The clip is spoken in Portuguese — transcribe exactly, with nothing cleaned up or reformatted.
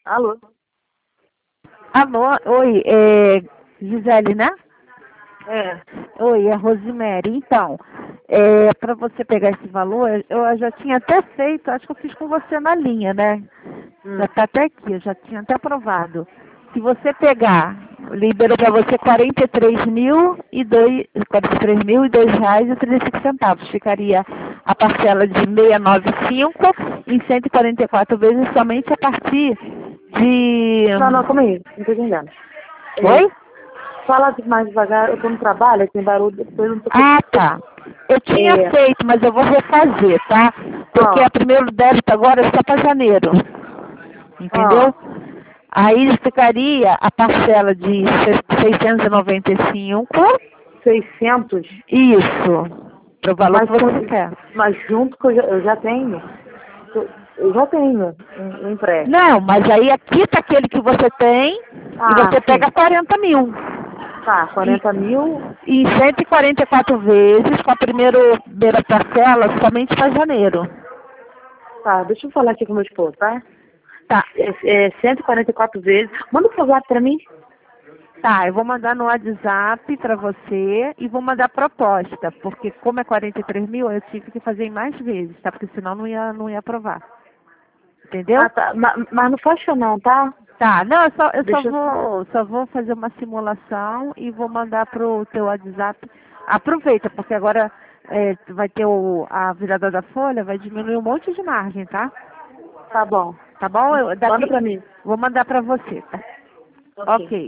Alô? Alô, oi, é Gisele, né? É. Oi, é Rosemary. Então, é, para você pegar esse valor, eu já tinha até feito, acho que eu fiz com você na linha, né? Hum. Já está até aqui, eu já tinha até aprovado. Se você pegar, liberou para você quarenta e três mil e dois, quarenta e três mil e dois reais e trinta e cinco centavos. Ficaria a parcela de seiscentos e noventa e cinco em cento e quarenta e quatro vezes somente a partir de... Não, não, calma aí. Não tô entendendo. É, Oi? fala mais devagar. Eu tô no trabalho, tem barulho. Depois eu não tô... Ah, tá. Eu tinha É. feito, mas eu vou refazer, tá? Porque Ó. a primeiro débito agora é só para janeiro. Entendeu? Ó. Aí ficaria a parcela de seiscentos e noventa e cinco. seiscentos. Isso. Pro valor Mas, que você com- quer. mas junto que eu já, eu já tenho. Eu já tenho um, um empréstimo. Não, mas aí aqui tá aquele que você tem e Ah, você sim. pega quarenta mil. Tá, E, quarenta mil. e cento e quarenta e quatro vezes com a primeira, primeira parcela somente para janeiro. Tá, deixa eu falar aqui com meu esposo, tá? Tá. É, é cento e quarenta e quatro vezes. Manda o WhatsApp pra mim. Tá, eu vou mandar no WhatsApp para você e vou mandar proposta, porque como é quarenta e três mil, eu tive que fazer em mais vezes, tá? Porque senão não ia, não ia aprovar. Entendeu? Ah, tá. Ma- Mas não fecha não, tá? Tá, não, eu só, eu só Deixa eu... vou, só vou fazer uma simulação e vou mandar pro teu WhatsApp. Aproveita, porque agora é, vai ter o, a virada da folha, vai diminuir um monte de margem, tá? Tá bom. Tá bom? Eu, Manda daqui, pra mim. vou mandar para você, tá? Ok. Ok.